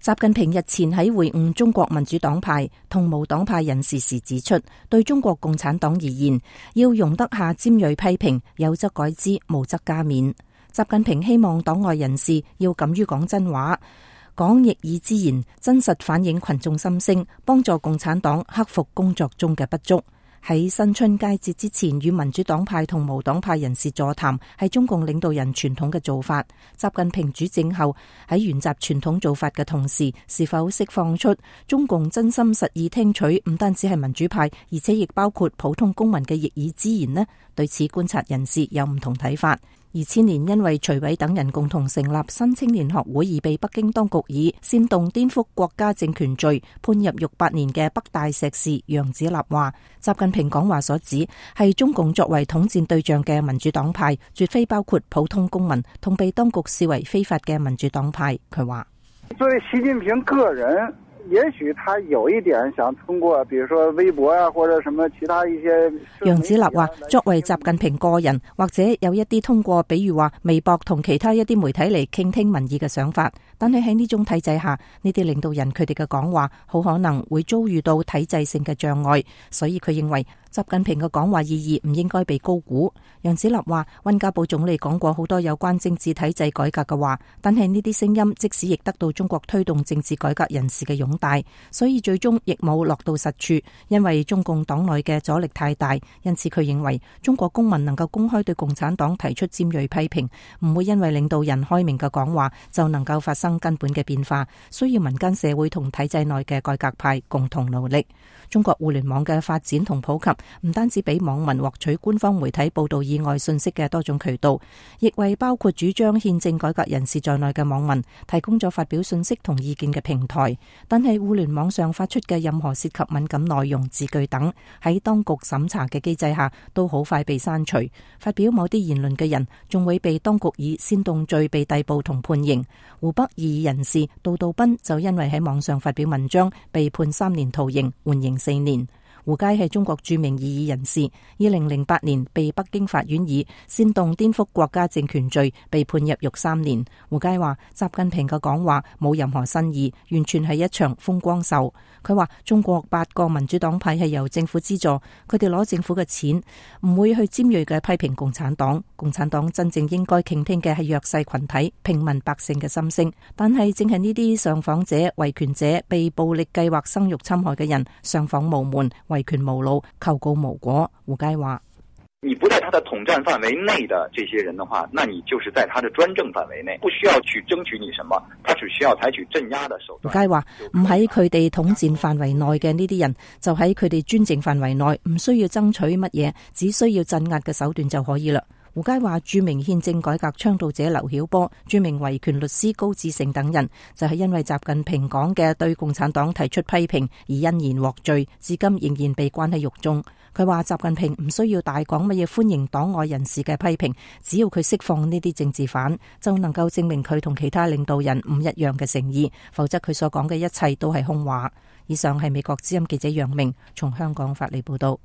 習近平日前喺會晤中國民主黨派同無黨派人士時指出，對中國共產黨而言，要容得下尖銳批評，有則改之，無則加勉。習近平希望黨外人士要敢於講真話，講逆耳之言，真實反映群眾心聲，幫助共產黨克服工作中嘅不足。喺新春佳節之前與民主黨派同無黨派人士座談，係中共領導人傳統嘅做法。習近平主政後喺沿襲傳統做法嘅同時，是否釋放出中共真心實意聽取唔單止係民主派，而且亦包括普通公民嘅逆耳之言呢？對此觀察人士有唔同睇法。2000年因為徐偉等人共同成立新青年學會而被北京當局以煽動顛覆國家政權罪判入獄8年嘅北大碩士楊子立話，習近平講話所指係中共作為統戰對象嘅民主黨派，絕非包括普通公民同被當局視為非法嘅民主黨派。佢話： 作為習近平個人，也許他有一點想通過，比如說微博啊，或者什麼其他一些。 楊子立話，作為習近平個人，或者有一啲通過，比如話微博同其他一啲媒體嚟傾聽民意嘅想法，但係喺呢種體制下，呢啲領導人佢哋嘅講話好可能會遭遇到體制性嘅障礙，所以佢認為習近平嘅講話意義唔應該被高估。楊子立話，溫家寶總理講過好多有關政治體制改革嘅話，但係呢啲聲音即使亦得到中國推動政治改革人士嘅擁戴，所以最終亦冇落到實處，因為中共黨內嘅阻力太大。因此佢認為中國公民能夠公開對共產黨提出尖銳批評，唔會因為領導人開明嘅講話就能夠發生根本嘅變化，需要民間社會同體制內嘅改革派共同努力。中國互聯網嘅發展同普及，唔單止俾網民獲取官方媒體報道以外信息嘅多種渠道，亦為包括主張憲政改革人士在內嘅網民提供咗發表信息同意見嘅平台。但係互聯網上發出嘅任何涉及敏感內容、字句等，喺當局審查嘅機制下，都好快被刪除。發表某啲言論嘅人，仲會被當局以煽動罪被逮捕同判刑。湖北異議人士杜道斌就因為喺網上發表文章，被判3年徒刑，緩刑4年。胡佳係中國著名異議人士，2008年被北京法院以煽動顛覆國家政權罪被判入獄3年。胡佳話，習近平嘅講話冇任何新意，完全係一場風光秀。佢話中國8個民主黨派係由政府資助，佢哋攞政府嘅錢，唔會去尖銳嘅批評共產黨。共產黨真正應該傾聽嘅係弱勢群體、平民百姓嘅心聲，但係正係呢啲上訪者、維權者、被暴力計劃生育侵害嘅人，上訪無門，維權無路，求告無果。胡佳話： 你不在他的統戰範圍內的這些人的話，那你就是在他的專政範圍內，不需要去爭取你什麼，他只需要採取鎮壓的手段。 胡佳話：唔喺佢哋統戰範圍內嘅呢啲人，就喺佢哋專政範圍內，唔需要爭取乜嘢，只需要鎮壓嘅手段就可以啦。胡佳話，著名憲政改革倡導者劉曉波、著名維權律師高志勝等人，就係因為習近平講嘅對共產黨提出批評而因言獲罪，至今仍然被關喺獄中。佢話習近平唔需要大講乜嘢歡迎黨外人士嘅批評，只要佢釋放呢啲政治犯，就能夠證明佢同其他領導人唔一樣嘅誠意，否則佢所講嘅一切都係空話。以上係美國之音記者楊明從香港發嚟報道。